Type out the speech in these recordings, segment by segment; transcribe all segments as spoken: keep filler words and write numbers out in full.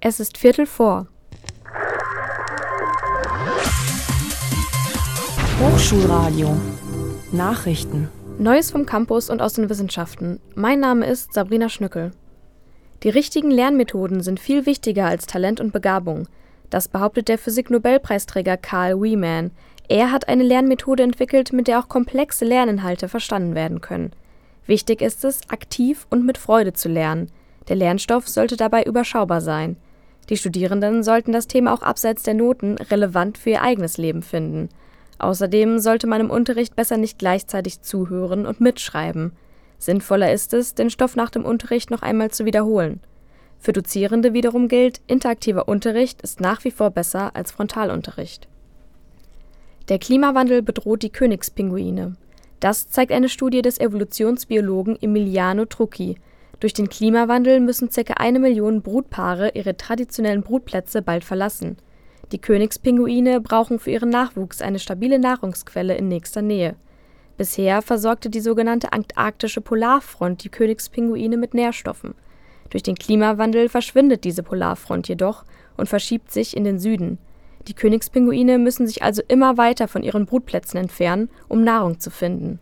Es ist Viertel vor. Hochschulradio. Nachrichten. Neues vom Campus und aus den Wissenschaften. Mein Name ist Sabrina Schnückel. Die richtigen Lernmethoden sind viel wichtiger als Talent und Begabung. Das behauptet der Physik-Nobelpreisträger Carl Wieman. Er hat eine Lernmethode entwickelt, mit der auch komplexe Lerninhalte verstanden werden können. Wichtig ist es, aktiv und mit Freude zu lernen. Der Lernstoff sollte dabei überschaubar sein. Die Studierenden sollten das Thema auch abseits der Noten relevant für ihr eigenes Leben finden. Außerdem sollte man im Unterricht besser nicht gleichzeitig zuhören und mitschreiben. Sinnvoller ist es, den Stoff nach dem Unterricht noch einmal zu wiederholen. Für Dozierende wiederum gilt, interaktiver Unterricht ist nach wie vor besser als Frontalunterricht. Der Klimawandel bedroht die Königspinguine. Das zeigt eine Studie des Evolutionsbiologen Emiliano Trucchi. Durch den Klimawandel müssen ca. eine Million Brutpaare ihre traditionellen Brutplätze bald verlassen. Die Königspinguine brauchen für ihren Nachwuchs eine stabile Nahrungsquelle in nächster Nähe. Bisher versorgte die sogenannte antarktische Polarfront die Königspinguine mit Nährstoffen. Durch den Klimawandel verschwindet diese Polarfront jedoch und verschiebt sich in den Süden. Die Königspinguine müssen sich also immer weiter von ihren Brutplätzen entfernen, um Nahrung zu finden.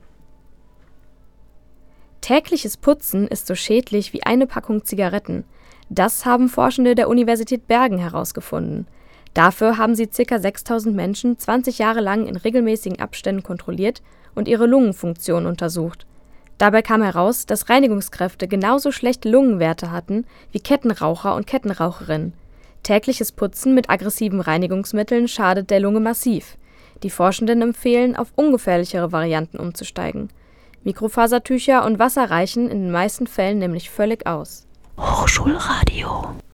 Tägliches Putzen ist so schädlich wie eine Packung Zigaretten. Das haben Forschende der Universität Bergen herausgefunden. Dafür haben sie ca. sechstausend Menschen zwanzig Jahre lang in regelmäßigen Abständen kontrolliert und ihre Lungenfunktion untersucht. Dabei kam heraus, dass Reinigungskräfte genauso schlechte Lungenwerte hatten wie Kettenraucher und Kettenraucherinnen. Tägliches Putzen mit aggressiven Reinigungsmitteln schadet der Lunge massiv. Die Forschenden empfehlen, auf ungefährlichere Varianten umzusteigen. Mikrofasertücher und Wasser reichen in den meisten Fällen nämlich völlig aus. Hochschulradio.